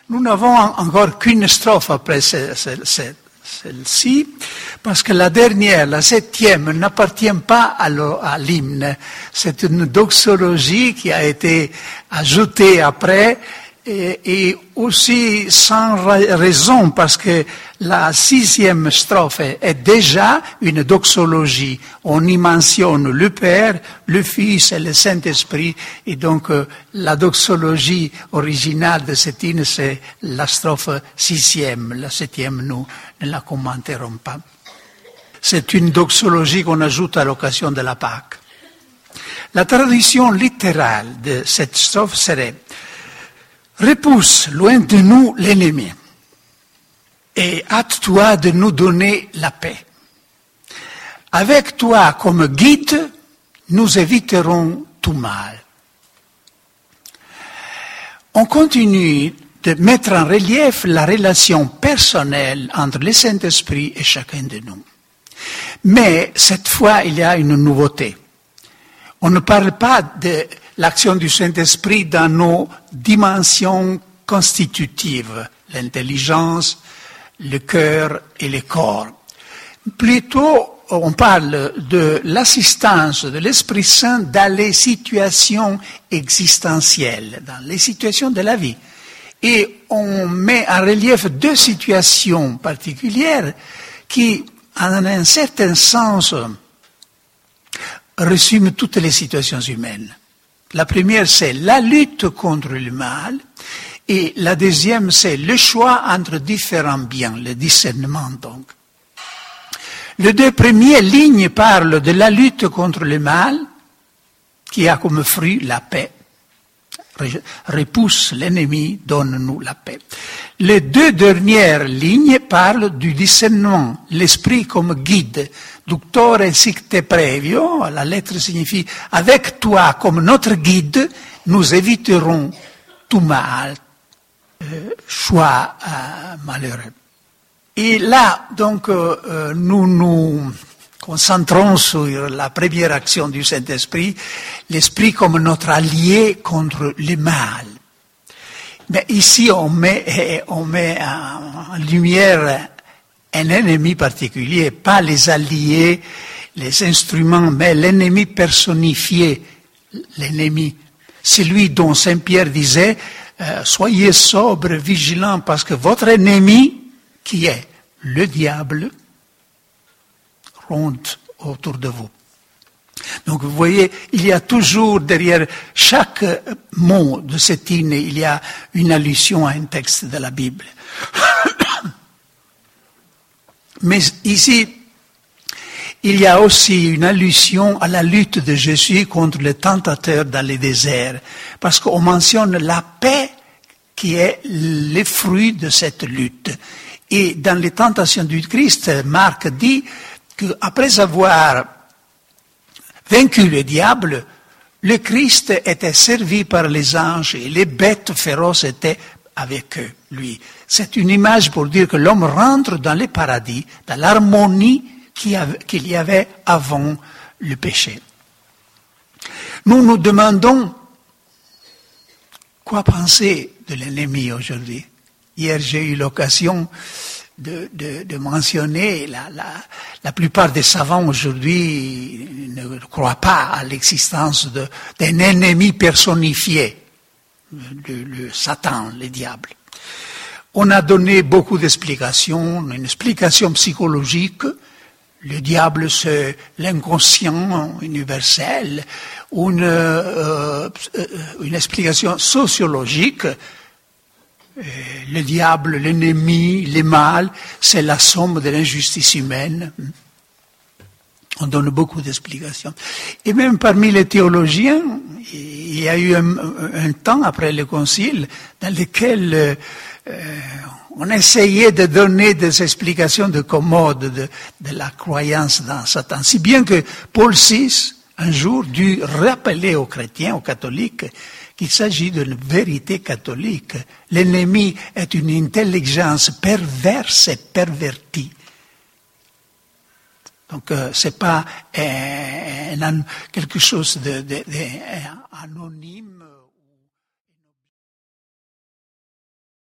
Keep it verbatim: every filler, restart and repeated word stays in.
Nous n'avons encore qu'une strophe après ce, ce, ce, celle-ci, parce que la dernière, la septième, n'appartient pas à l'hymne. C'est une doxologie qui a été ajoutée après, et, et aussi sans raison, parce que la sixième strophe est déjà une doxologie. On y mentionne le Père, le Fils et le Saint-Esprit, et donc euh, la doxologie originale de cet hymne, c'est la strophe sixième. La septième, nous ne la commenterons pas. C'est une doxologie qu'on ajoute à l'occasion de la Pâque. La traduction littérale de cette strophe serait « Repousse loin de nous l'ennemi et hâte-toi de nous donner la paix. Avec toi comme guide, nous éviterons tout mal. » On continue de mettre en relief la relation personnelle entre le Saint-Esprit et chacun de nous. Mais cette fois, il y a une nouveauté. On ne parle pas de l'action du Saint-Esprit dans nos dimensions constitutives, l'intelligence, le cœur et le corps. Plutôt, on parle de l'assistance de l'Esprit Saint dans les situations existentielles, dans les situations de la vie. Et on met en relief deux situations particulières qui, en un certain sens, résument toutes les situations humaines. La première, c'est la lutte contre le mal, et la deuxième, c'est le choix entre différents biens, le discernement donc. Les deux premières lignes parlent de la lutte contre le mal, qui a comme fruit la paix. Repousse l'ennemi, donne-nous la paix. Les deux dernières lignes parlent du discernement, l'esprit comme guide. Ductore sic te previo, la lettre signifie « avec toi comme notre guide, nous éviterons tout mal, euh, choix euh, malheureux ». Et là, donc, euh, nous nous concentrons sur la première action du Saint-Esprit, l'esprit comme notre allié contre le mal. Mais ici, on met, on met en lumière un ennemi particulier, pas les alliés, les instruments, mais l'ennemi personnifié, l'ennemi, celui dont Saint Pierre disait euh, « Soyez sobres, vigilants, parce que votre ennemi, qui est le diable, ronde autour de vous. » Donc vous voyez, il y a toujours derrière chaque mot de cet hymne, il y a une allusion à un texte de la Bible. Mais ici, il y a aussi une allusion à la lutte de Jésus contre le tentateur dans le désert, parce qu'on mentionne la paix qui est le fruit de cette lutte. Et dans les tentations du Christ, Marc dit qu'après avoir vaincu le diable, le Christ était servi par les anges et les bêtes féroces étaient avec eux, lui. C'est une image pour dire que l'homme rentre dans le paradis, dans l'harmonie qu'il y avait avant le péché. Nous nous demandons quoi penser de l'ennemi aujourd'hui. Hier, j'ai eu l'occasion de, de, de mentionner, la, la, la plupart des savants aujourd'hui ne croient pas à l'existence d'un ennemi personnifié, le, le Satan, le diable. On a donné beaucoup d'explications, une explication psychologique, le diable c'est l'inconscient universel, une, euh, une explication sociologique. Le diable, l'ennemi, le mal, c'est la somme de l'injustice humaine. On donne beaucoup d'explications. Et même parmi les théologiens, il y a eu un, un temps après le Concile dans lequel euh, on essayait de donner des explications de commode de, de la croyance dans Satan. Si bien que Paul six, un jour, dut rappeler aux chrétiens, aux catholiques, qu'il s'agit d'une vérité catholique. L'ennemi est une intelligence perverse et pervertie. Donc, euh, c'est pas euh, quelque chose de, de, de, de anonyme.